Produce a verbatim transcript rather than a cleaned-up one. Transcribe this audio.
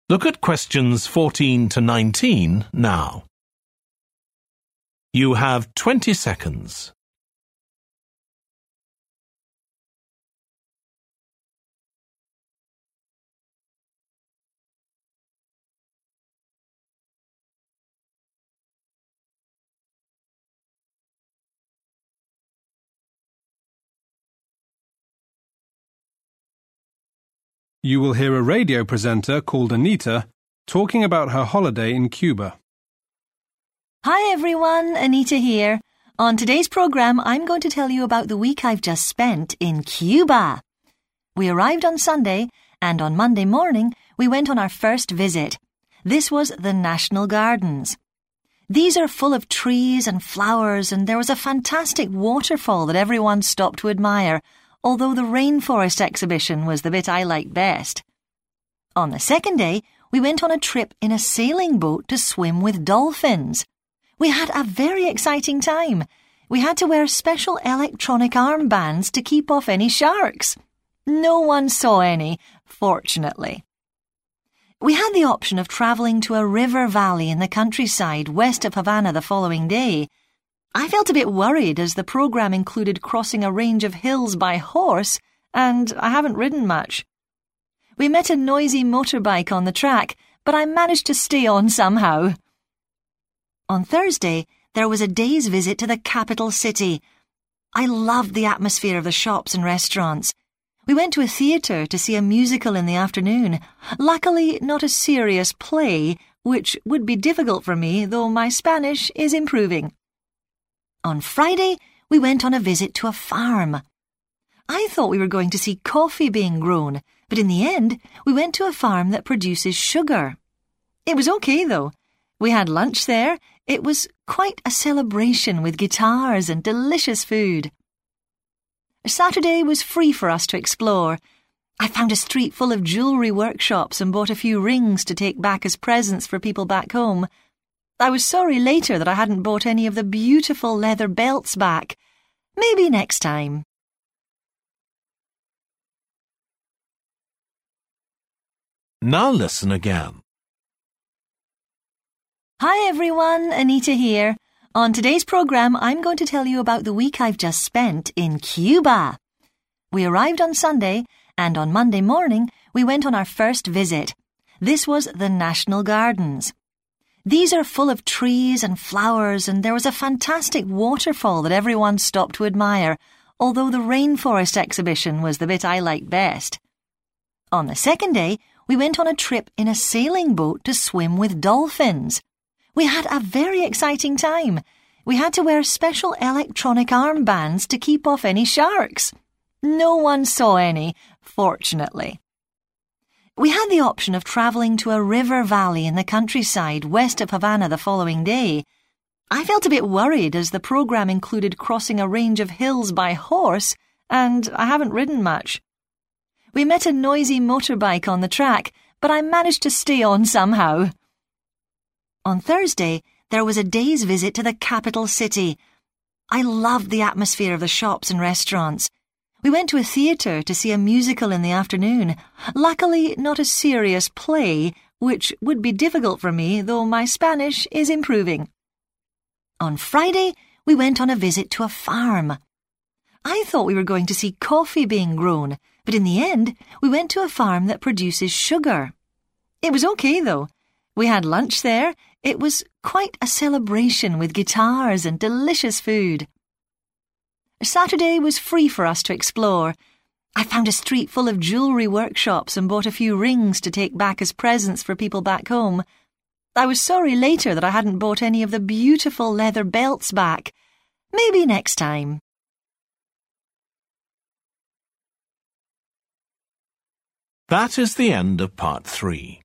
Look at questions fourteen to nineteen now. You have twenty seconds. You will hear a radio presenter called Anita talking about her holiday in Cuba. Hi everyone, Anita here. On today's program, I'm going to tell you about the week I've just spent in Cuba. We arrived on Sunday, and on Monday morning, we went on our first visit. This was the National Gardens. These are full of trees and flowers, and there was a fantastic waterfall that everyone stopped to admire, although the rainforest exhibition was the bit I liked best. On the second day, we went on a trip in a sailing boat to swim with dolphins. We had a very exciting time. We had to wear special electronic armbands to keep off any sharks. No one saw any, fortunately. We had the option of travelling to a river valley in the countryside west of Havana the following day. I felt a bit worried as the programme included crossing a range of hills by horse, and I haven't ridden much. We met a noisy motorbike on the track, but I managed to stay on somehow. On Thursday, there was a day's visit to the capital city. I loved the atmosphere of the shops and restaurants. We went to a theatre to see a musical in the afternoon. Luckily, not a serious play, which would be difficult for me, though my Spanish is improving. On Friday, we went on a visit to a farm. I thought we were going to see coffee being grown, but in the end, we went to a farm that produces sugar. It was okay, though. We had lunch there. It was quite a celebration with guitars and delicious food. Saturday was free for us to explore. I found a street full of jewellery workshops and bought a few rings to take back as presents for people back home. I was sorry later that I hadn't bought any of the beautiful leather belts back. Maybe next time. Now listen again. Hi everyone, Anita here. On today's program, I'm going to tell you about the week I've just spent in Cuba. We arrived on Sunday, and on Monday morning, we went on our first visit. This was the National Gardens. These are full of trees and flowers, and there was a fantastic waterfall that everyone stopped to admire, although the rainforest exhibition was the bit I liked best. On the second day, we went on a trip in a sailing boat to swim with dolphins. We had a very exciting time. We had to wear special electronic armbands to keep off any sharks. No one saw any, fortunately. We had the option of travelling to a river valley in the countryside west of Havana the following day. I felt a bit worried as the programme included crossing a range of hills by horse, and I haven't ridden much. We met a noisy motorbike on the track, but I managed to stay on somehow. On Thursday, there was a day's visit to the capital city. I loved the atmosphere of the shops and restaurants. We went to a theatre to see a musical in the afternoon. Luckily, not a serious play, which would be difficult for me, though my Spanish is improving. On Friday, we went on a visit to a farm. I thought we were going to see coffee being grown, but in the end, we went to a farm that produces sugar. It was okay, though. We had lunch there. It was quite a celebration with guitars and delicious food. Saturday was free for us to explore. I found a street full of jewellery workshops and bought a few rings to take back as presents for people back home. I was sorry later that I hadn't bought any of the beautiful leather belts back. Maybe next time. That is the end of part three.